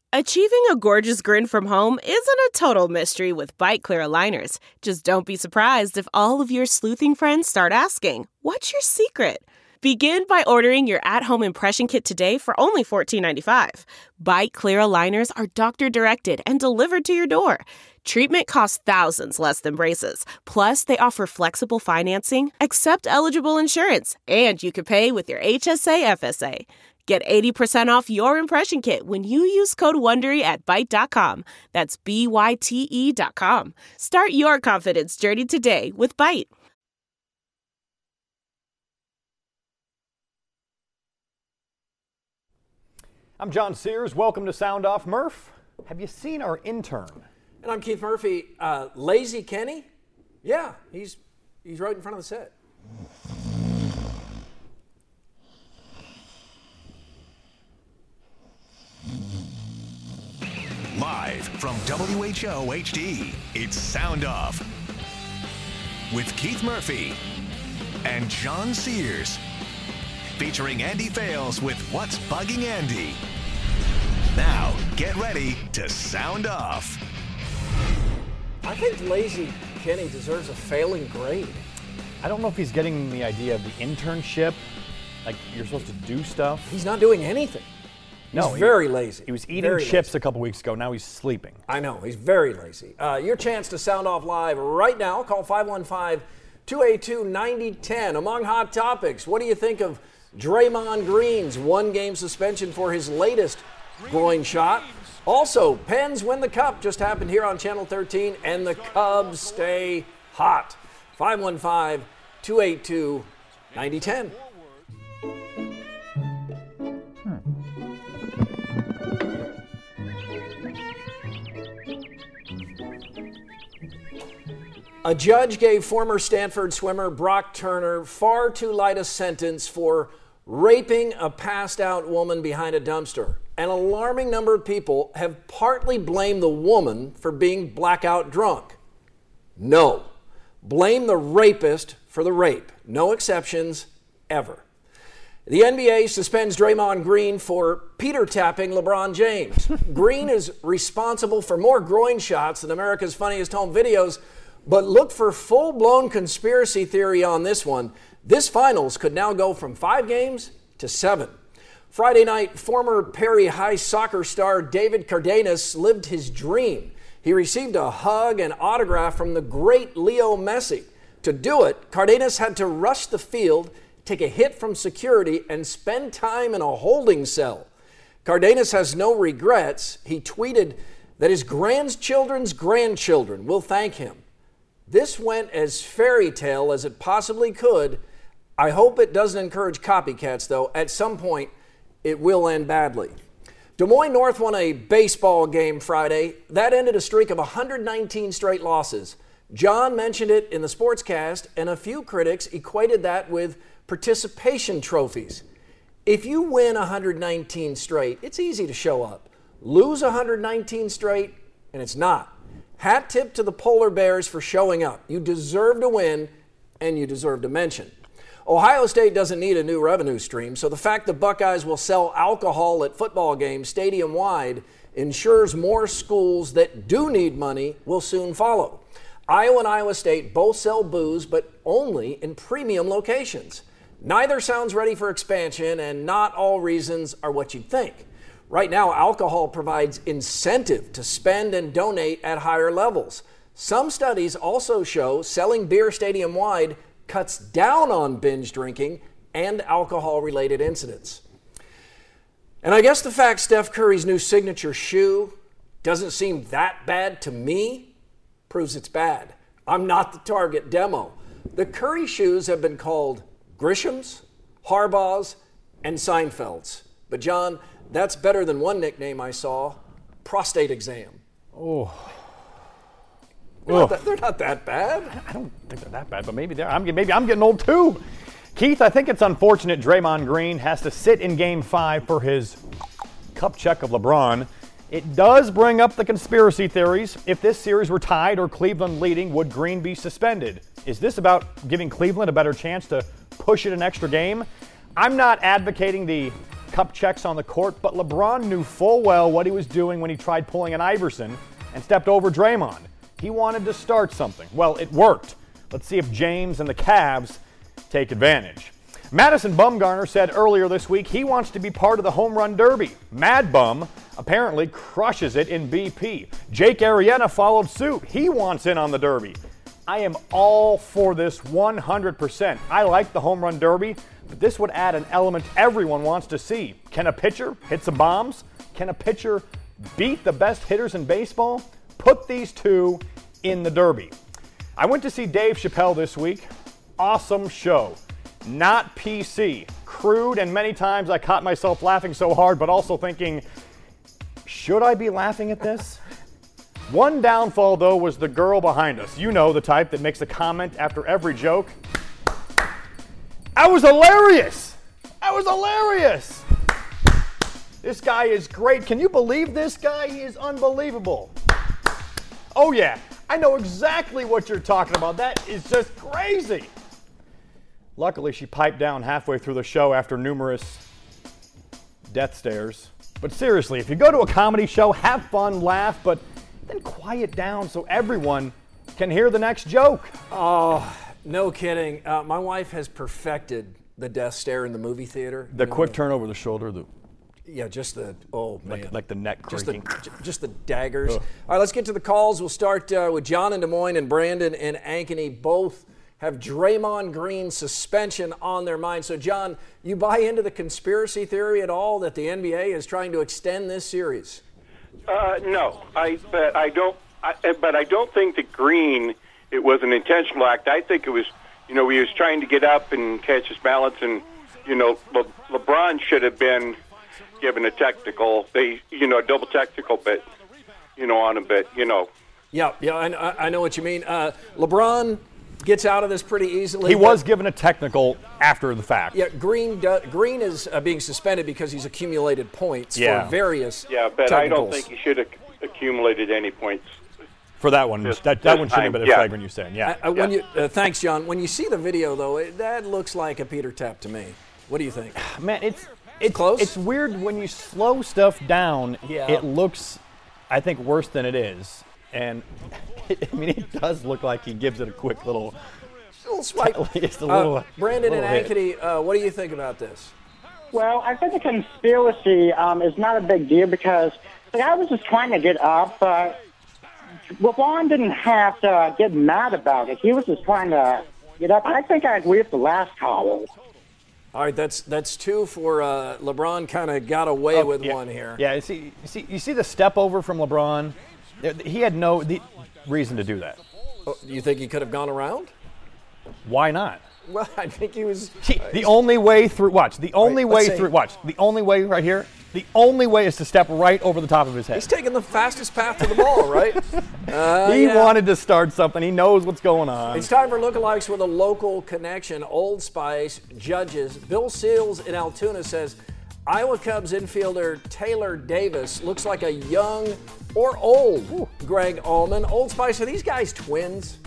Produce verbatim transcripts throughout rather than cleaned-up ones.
Achieving a gorgeous grin from home isn't a total mystery with Byte Clear aligners. Just don't be surprised if all of your sleuthing friends start asking, "What's your secret?" Begin by ordering your at-home impression kit today for only fourteen ninety-five. Byte Clear aligners are doctor-directed and delivered to your door. Treatment costs thousands less than braces. Plus, they offer flexible financing, accept eligible insurance, and you can pay with your H S A F S A. Get eighty percent off your impression kit when you use code WONDERY at byte dot com. That's B Y T E dot com. Start your confidence journey today with Byte. I'm John Sears. Welcome to Sound Off. Murph, have you seen our intern? And I'm Keith Murphy. Uh, Lazy Kenny? Yeah, he's he's right in front of the set. Live from W H O H D, it's Sound Off with Keith Murphy and John Sears, featuring Andy Fales with What's Bugging Andy. Now, get ready to sound off. I think Lazy Kenny deserves a failing grade. I don't know if he's getting the idea of the internship, like you're supposed to do stuff. He's not doing anything. He's no, he, very lazy. He was eating very chips lazy. a couple weeks ago. Now he's sleeping. I know. He's very lazy. Uh, your chance to sound off live right now. Call five one five, two eight two, nine zero one zero. Among hot topics, what do you think of Draymond Green's one-game suspension for his latest groin shot? Also, Pens win the Cup. Just happened here on Channel thirteen, and the Cubs stay hot. five one five, two eight two, nine zero one zero. A judge gave former Stanford swimmer Brock Turner far too light a sentence for raping a passed-out woman behind a dumpster. An alarming number of people have partly blamed the woman for being blackout drunk. No. Blame the rapist for the rape. No exceptions, ever. The N B A suspends Draymond Green for Peter tapping LeBron James. Green is responsible for more groin shots than America's Funniest Home Videos, but look for full-blown conspiracy theory on this one. This finals could now go from five games to seven. Friday night, former Perry High soccer star David Cardenas lived his dream. He received a hug and autograph from the great Leo Messi. To do it, Cardenas had to rush the field, take a hit from security, and spend time in a holding cell. Cardenas has no regrets. He tweeted that his grandchildren's grandchildren will thank him. This went as fairy tale as it possibly could. I hope it doesn't encourage copycats, though. At some point, it will end badly. Des Moines North won a baseball game Friday. That ended a streak of one hundred nineteen straight losses. John mentioned it in the sportscast, and a few critics equated that with participation trophies. If you win one hundred nineteen straight, it's easy to show up. Lose one hundred nineteen straight, and it's not. Hat tip to the Polar Bears for showing up. You deserve to win, and you deserve to mention. Ohio State doesn't need a new revenue stream, so the fact the Buckeyes will sell alcohol at football games stadium-wide ensures more schools that do need money will soon follow. Iowa and Iowa State both sell booze, but only in premium locations. Neither sounds ready for expansion, and not all reasons are what you'd think. Right now, alcohol provides incentive to spend and donate at higher levels. Some studies also show selling beer stadium-wide cuts down on binge drinking and alcohol-related incidents. And I guess the fact Steph Curry's new signature shoe doesn't seem that bad to me proves it's bad. I'm not the target demo. The Curry shoes have been called Grisham's, Harbaugh's, and Seinfeld's. But John, that's better than one nickname I saw, prostate exam. Oh. They're not, that, they're not that bad. I don't think they're that bad, but maybe they're. I'm, maybe I'm getting old too. Keith, I think it's unfortunate Draymond Green has to sit in Game five for his cup check of LeBron. It does bring up the conspiracy theories. If this series were tied or Cleveland leading, would Green be suspended? Is this about giving Cleveland a better chance to push it an extra game? I'm not advocating the cup checks on the court, but LeBron knew full well what he was doing when he tried pulling an Iverson and stepped over Draymond. He wanted to start something. Well, it worked. Let's see if James and the Cavs take advantage. Madison Bumgarner said earlier this week he wants to be part of the home run derby. Mad Bum apparently crushes it in B P. Jake Arrieta followed suit. He wants in on the derby. I am all for this one hundred percent. I like the home run derby, but this would add an element everyone wants to see. Can a pitcher hit some bombs? Can a pitcher beat the best hitters in baseball? Put these two in the derby. I went to see Dave Chappelle this week. Awesome show. Not P C. Crude, and many times I caught myself laughing so hard, but also thinking, should I be laughing at this? One downfall, though, was the girl behind us. You know, the type that makes a comment after every joke. I was hilarious. I was hilarious. This guy is great. Can you believe this guy? He is unbelievable. Oh, yeah. I know exactly what you're talking about. That is just crazy. Luckily, she piped down halfway through the show after numerous death stares. But seriously, if you go to a comedy show, have fun, laugh, but then quiet down so everyone can hear the next joke. Oh, no kidding. Uh, my wife has perfected the death stare in the movie theater. The you quick know, turn over the shoulder, the Yeah, just the, oh, man. like, like the neck just the, creaking. just the daggers. Ugh. All right, let's get to the calls. We'll start uh, with John in Des Moines and Brandon in Ankeny. Both have Draymond Green suspension on their mind. So, John, you buy into the conspiracy theory at all that the N B A is trying to extend this series? Uh, no, I but I don't. I, but I don't think that Green, it was an intentional act. I think it was, you know, he was trying to get up and catch his balance, and you know, Le, LeBron should have been given a technical. They, you know, double technical, but you know, on him, but you know. Yeah, yeah, I, I know what you mean. Uh, LeBron gets out of this pretty easily. He was given a technical after the fact. Yeah, Green do, Green is uh, being suspended because he's accumulated points Yeah. for various Yeah, but technicals. I don't think he should have accumulated any points. For that one, This- that, that this one shouldn't have time, been a yeah. flagrant, you said. Yeah. Uh, when Yeah. you, uh, thanks, John. When you see the video, though, it, that looks like a Peter tap to me. What do you think? Man, it's it's Close? It's weird when you slow stuff down. Yeah. It looks, I think, worse than it is, and I mean, it does look like he gives it a quick little. A little swipe. Just a Uh, little. Brandon little and hit. Ankeny, uh, what do you think about this? Well, I think the conspiracy um, is not a big deal because the guy was just trying to get up. Uh, LeBron didn't have to uh, get mad about it. He was just trying to get up. I think I agree with the last caller. All right, that's that's two for uh, LeBron. Kind of got away Oh, with yeah. one here. Yeah, you see, you see, you see the step over from LeBron. He had no the reason to do that. Oh, you think he could have gone around? Why not? Well, I think he was. See, the only way through, watch, the only Right, let's way see. through, watch, the only way right here, the only way is to step right over the top of his head. He's taking the fastest path to the ball, right? Uh, he yeah. wanted to start something. He knows what's going on. It's time for lookalikes with a local connection. Old Spice judges. Bill Seals in Altoona says Iowa Cubs infielder Taylor Davis looks like a young or old Greg Allman. Old Spice, are these guys twins?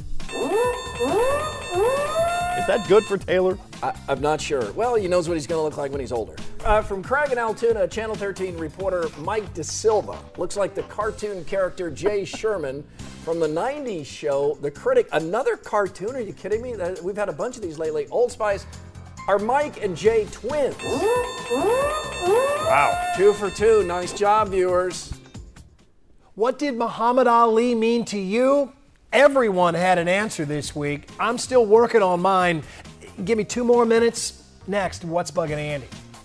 Is that good for Taylor? I, I'm not sure. Well, he knows what he's going to look like when he's older. Uh, from Craig and Altoona, Channel thirteen reporter Mike DeSilva looks like the cartoon character Jay Sherman from the nineties show The Critic. Another cartoon? Are you kidding me? Uh, We've had a bunch of these lately. Old Spice, are Mike and Jay twins? Wow. Two for two. Nice job, viewers. What did Muhammad Ali mean to you? Everyone had an answer this week. I'm still working on mine. Give me two more minutes. Next, What's Bugging Andy?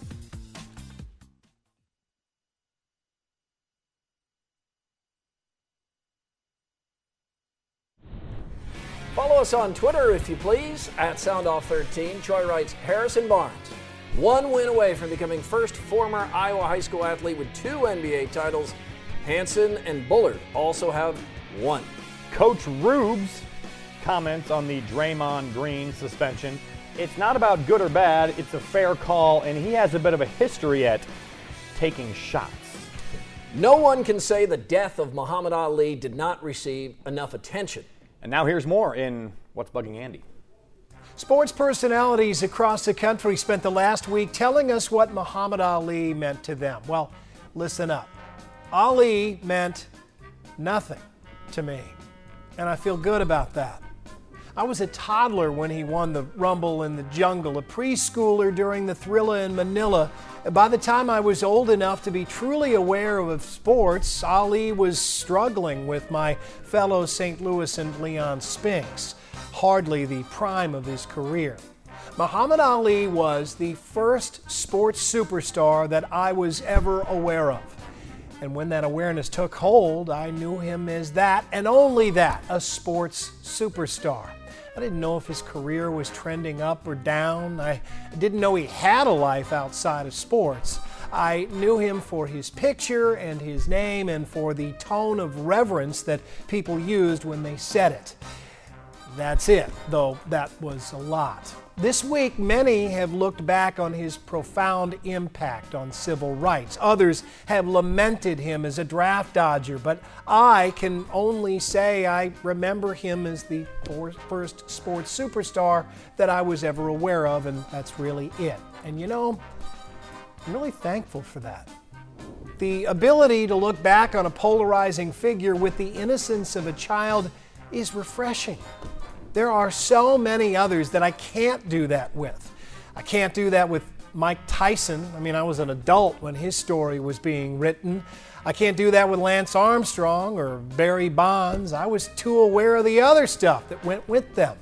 Follow us on Twitter, if you please, at Sound Off thirteen. Troy writes, Harrison Barnes, one win away from becoming first former Iowa high school athlete with two N B A titles. Hansen and Bullard also have one. Coach Rubes comments on the Draymond Green suspension. It's not about good or bad, it's a fair call, and he has a bit of a history at taking shots. No one can say the death of Muhammad Ali did not receive enough attention. And now here's more in What's Bugging Andy. Sports personalities across the country spent the last week telling us what Muhammad Ali meant to them. Well, listen up. Ali meant nothing to me, and I feel good about that. I was a toddler when he won the Rumble in the Jungle, a preschooler during the Thrilla in Manila. By the time I was old enough to be truly aware of sports, Ali was struggling with my fellow Saint Louis and Leon Spinks, hardly the prime of his career. Muhammad Ali was the first sports superstar that I was ever aware of. And when that awareness took hold, I knew him as that, and only that, a sports superstar. I didn't know if his career was trending up or down. I didn't know he had a life outside of sports. I knew him for his picture and his name and for the tone of reverence that people used when they said it. That's it, though that was a lot. This week, many have looked back on his profound impact on civil rights. Others have lamented him as a draft dodger, but I can only say I remember him as the first sports superstar that I was ever aware of, and that's really it. And you know, I'm really thankful for that. The ability to look back on a polarizing figure with the innocence of a child is refreshing. There are so many others that I can't do that with. I can't do that with Mike Tyson. I mean, I was an adult when his story was being written. I can't do that with Lance Armstrong or Barry Bonds. I was too aware of the other stuff that went with them.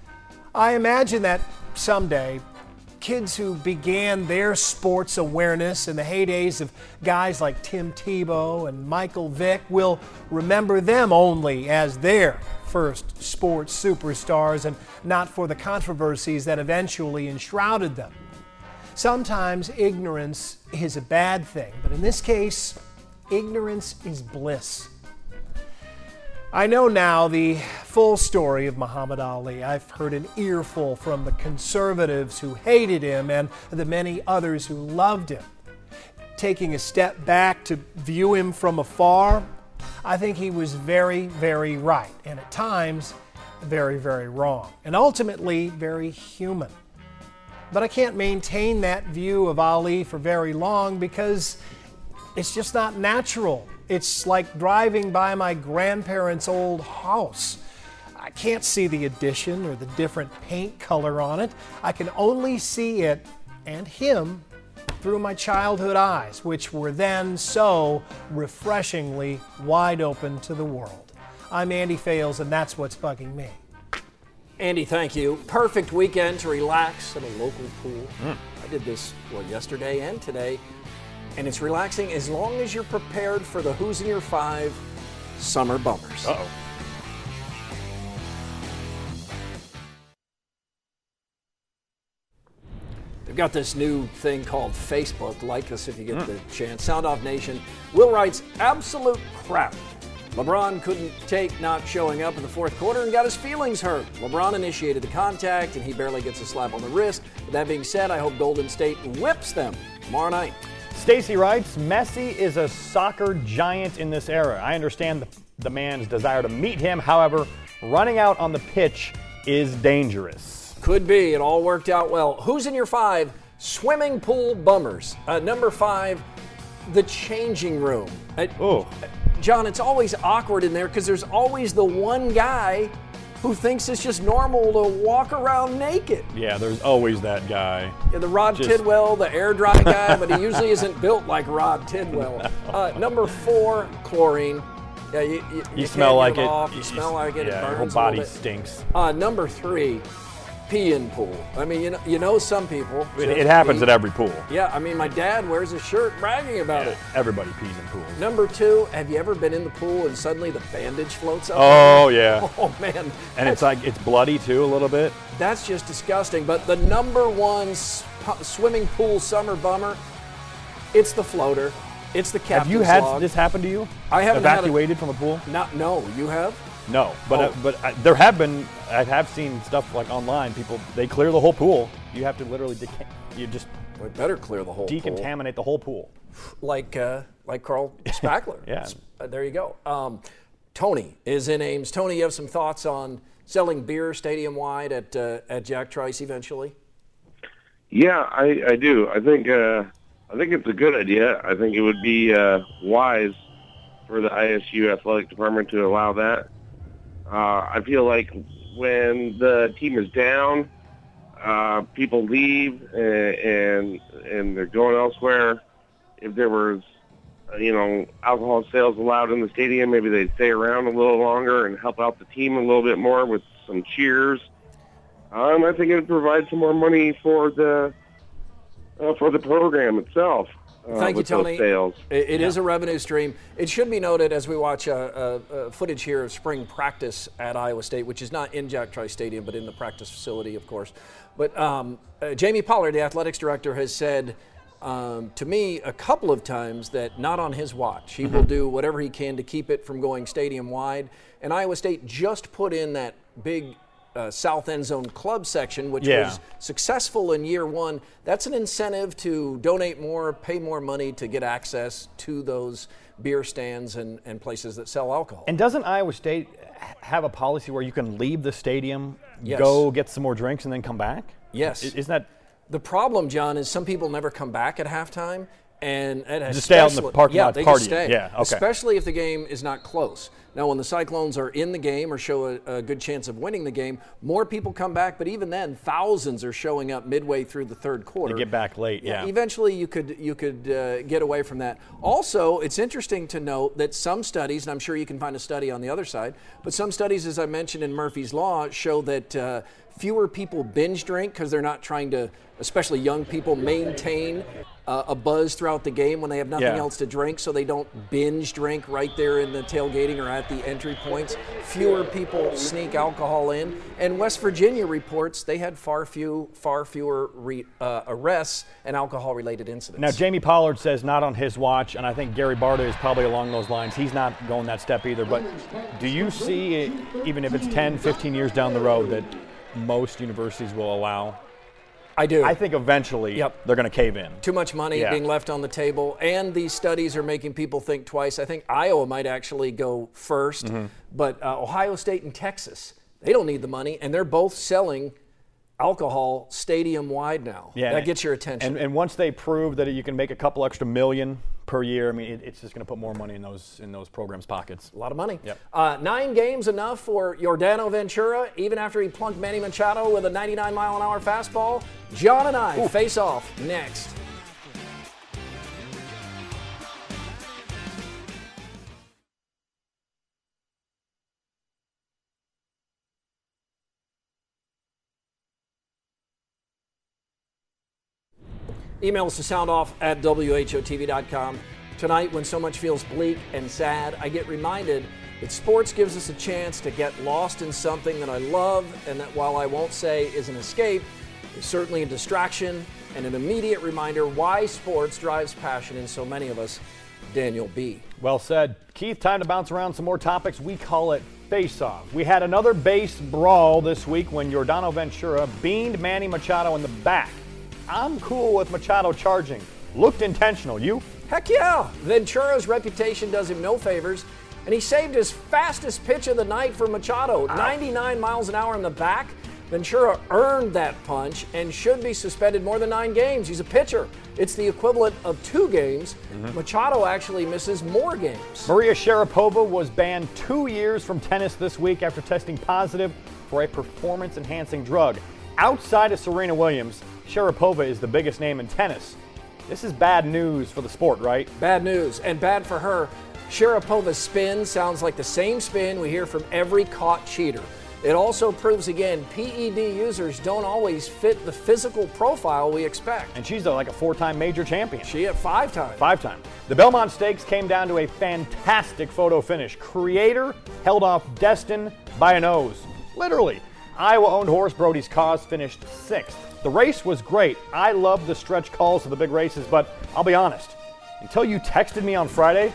I imagine that someday, kids who began their sports awareness in the heydays of guys like Tim Tebow and Michael Vick will remember them only as their first sports superstars and not for the controversies that eventually enshrouded them. Sometimes ignorance is a bad thing, but in this case, ignorance is bliss. I know now the full story of Muhammad Ali. I've heard an earful from the conservatives who hated him and the many others who loved him. Taking a step back to view him from afar, I think he was very, very right, and at times, very, very wrong, and ultimately, very human. But I can't maintain that view of Ali for very long because it's just not natural. It's like driving by my grandparents' old house. I can't see the addition or the different paint color on it. I can only see it and him through my childhood eyes, which were then so refreshingly wide open to the world. I'm Andy Fales, and that's what's bugging me. Andy, thank you. Perfect weekend to relax at a local pool. Mm. I did this, well, yesterday and today, and it's relaxing as long as you're prepared for the Who's in Your Five Summer Bummers. Uh-oh. They've got this new thing called Facebook. Like us if you get mm. the chance. Sound Off Nation. Will writes, absolute crap. LeBron couldn't take not showing up in the fourth quarter and got his feelings hurt. LeBron initiated the contact, and he barely gets a slap on the wrist. With that being said, I hope Golden State whips them tomorrow night. Stacy writes, Messi is a soccer giant in this era. I understand the, the man's desire to meet him. However, running out on the pitch is dangerous. Could be. It all worked out well. Who's in your five swimming pool bummers? Uh, number five, the changing room. Oh. John, it's always awkward in there because there's always the one guy who thinks it's just normal to walk around naked. Yeah, there's always that guy. Yeah, the Rod just... Tidwell, the air dry guy, but he usually isn't built like Rod Tidwell. Uh, number four, chlorine. Yeah, you, you, you, you smell like it. it. Off. You, you smell like it. Yeah, it your whole body stinks. Uh, number three, pee-in pool. I mean, you know, you know some people. It, it happens pee. At every pool. Yeah, I mean, my dad wears a shirt bragging about yeah, it. Everybody pees in pools. Number two, have you ever been in the pool and suddenly the bandage floats up? Oh, yeah. Oh, man. And it's like, it's bloody too a little bit. That's just disgusting. But the number one sp- swimming pool summer bummer, it's the floater. It's the captain's Have you had log. This happen to you? I haven't Evacuated had a, from a pool? Not, no, you have? No, but oh. uh, but uh, there have been. I have seen stuff like online. People they clear the whole pool. You have to literally deca- you just. We better clear the whole decontaminate pool. the whole pool. Like uh, like Carl Spackler. Yeah. Uh, there you go. Um, Tony is in Ames. Tony, you have some thoughts on selling beer stadium-wide at uh, at Jack Trice eventually? Yeah, I, I do. I think uh, I think it's a good idea. I think it would be uh, wise for the I S U athletic department to allow that. Uh, I feel like when the team is down, uh, people leave and, and and they're going elsewhere. If there was, you know, alcohol sales allowed in the stadium, maybe they'd stay around a little longer and help out the team a little bit more with some cheers. Um, I think it would provide some more money for the uh, for the program itself. Uh, Thank you, with Tony. Those sales. It, it yeah. is a revenue stream. It should be noted as we watch uh, uh, uh, footage here of spring practice at Iowa State, which is not in Jack Trice Stadium, but in the practice facility, of course. But um, uh, Jamie Pollard, the athletics director, has said um, to me a couple of times that not on his watch. He mm-hmm. will do whatever he can to keep it from going stadium-wide. And Iowa State just put in that big Uh, South End Zone Club section, which yeah. was successful in year one. That's an incentive to donate more, pay more money to get access to those beer stands and, and places that sell alcohol. And doesn't Iowa State have a policy where you can leave the stadium, yes. go get some more drinks, and then come back? Yes. Isn't that the problem, John, is some people never come back at halftime. And just stay out in the parking yeah, lot they partying. Just stay, yeah, okay. Especially if the game is not close. Now, when the Cyclones are in the game or show a, a good chance of winning the game, more people come back. But even then, thousands are showing up midway through the third quarter. They get back late. Yeah. yeah eventually, you could you could uh, get away from that. Also, it's interesting to note that some studies, and I'm sure you can find a study on the other side, but some studies, as I mentioned in Murphy's Law, show that uh, fewer people binge drink because they're not trying to, especially young people, maintain uh, a buzz throughout the game when they have nothing yeah. else to drink, so they don't binge drink right there in the tailgating or at the entry points. Fewer people sneak alcohol in, and West Virginia reports they had far few, far fewer re, uh, arrests and alcohol-related incidents. Now, Jamie Pollard says not on his watch, and I think Gary Barta is probably along those lines. He's not going that step either. But do you see, it, even if it's ten, fifteen years down the road, that most universities will allow? I do. I think eventually yep. they're going to cave in. Too much money yeah. being left on the table, and these studies are making people think twice. I think Iowa might actually go first, mm-hmm. but uh, Ohio State and Texas, they don't need the money, and they're both selling alcohol stadium-wide now. Yeah, that gets your attention. And, and once they prove that you can make a couple extra million per year, I mean, it, it's just going to put more money in those in those programs' pockets. A lot of money. Yep. Uh, nine games enough for Yordano Ventura, even after he plunked Manny Machado with a ninety-nine mile an hour fastball. John and I Ooh. face off next. Email us to soundoff at W H O T V dot com. Tonight, when so much feels bleak and sad, I get reminded that sports gives us a chance to get lost in something that I love, and that while I won't say is an escape, is certainly a distraction and an immediate reminder why sports drives passion in so many of us. Daniel B. Well said. Keith, time to bounce around some more topics. We call it face-off. We had another base brawl this week when Yordano Ventura beamed Manny Machado in the back. I'm cool with Machado charging. Looked intentional. You? Heck yeah. Ventura's reputation does him no favors, and he saved his fastest pitch of the night for Machado. Ow. ninety-nine miles an hour in the back. Ventura earned that punch and should be suspended more than nine games. He's a pitcher. It's the equivalent of two games. Mm-hmm. Machado actually misses more games. Maria Sharapova was banned two years from tennis this week after testing positive for a performance-enhancing drug. Outside of Serena Williams, Sharapova is the biggest name in tennis. This is bad news for the sport, right? Bad news, and bad for her. Sharapova's spin sounds like the same spin we hear from every caught cheater. It also proves again, P E D users don't always fit the physical profile we expect. And she's a, like a four-time major champion. She at five times. Five times. The Belmont Stakes came down to a fantastic photo finish. Creator held off Destin by a nose. Literally. Iowa-owned horse Brody's Cause finished sixth. The race was great. I love the stretch calls of the big races, but I'll be honest, until you texted me on Friday,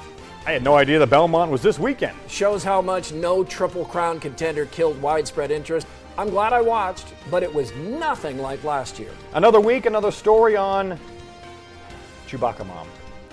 I had no idea the Belmont was this weekend. Shows how much no Triple Crown contender killed widespread interest. I'm glad I watched, but it was nothing like last year. Another week, another story on Chewbacca Mom.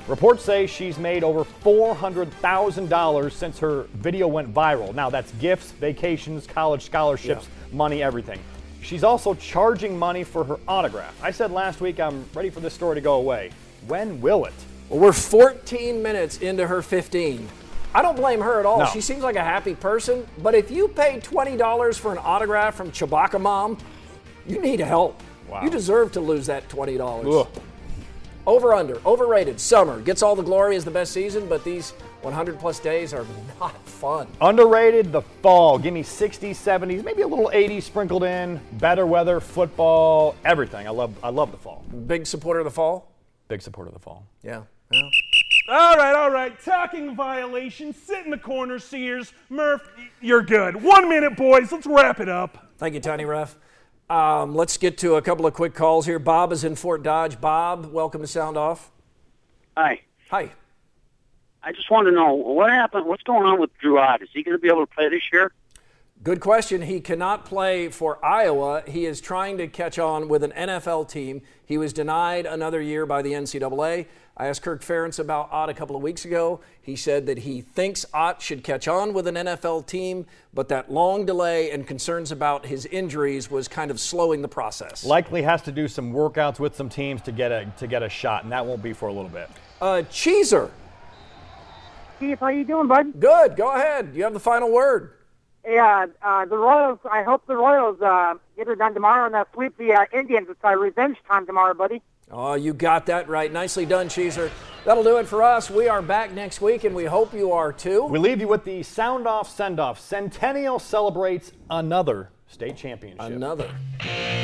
Reports say she's made over four hundred thousand dollars since her video went viral. Now that's gifts, vacations, college scholarships, yeah. money, everything. She's also charging money for her autograph. I said last week I'm ready for this story to go away. When will it? Well, we're fourteen minutes into her fifteen. I don't blame her at all. No. She seems like a happy person. But if you paid twenty dollars for an autograph from Chewbacca Mom, you need help. Wow. You deserve to lose that twenty dollars. Ugh. Over, under, overrated. Summer gets all the glory as the best season, but these one hundred plus days are not fun. Underrated, the fall. Give me sixties, seventies, maybe a little eighties sprinkled in. Better weather, football, everything. I love I love the fall. Big supporter of the fall? Big supporter of the fall. Yeah. yeah. All right, all right. Talking violations. Sit in the corner, Sears. Murph, you're good. One minute, boys. Let's wrap it up. Thank you, Tiny Ref. Um, let's get to a couple of quick calls here. Bob is in Fort Dodge. Bob, welcome to Sound Off. Hi. Hi. I just want to know, what happened? What's going on with Drew Ott? Is he going to be able to play this year? Good question. He cannot play for Iowa. He is trying to catch on with an N F L team. He was denied another year by the N C double A. I asked Kirk Ferentz about Ott a couple of weeks ago. He said that he thinks Ott should catch on with an N F L team, but that long delay and concerns about his injuries was kind of slowing the process. Likely has to do some workouts with some teams to get a to get a shot, and that won't be for a little bit. Uh, Cheeser. Keith, how you doing, bud? Good. Go ahead. You have the final word. Yeah, uh, the Royals, I hope the Royals uh, get it done tomorrow and they'll sweep the uh, Indians. It's uh, revenge time tomorrow, buddy. Oh, you got that right. Nicely done, Cheeser. That'll do it for us. We are back next week, and we hope you are too. We leave you with the Sound Off Send Off. Centennial celebrates another state championship. Another.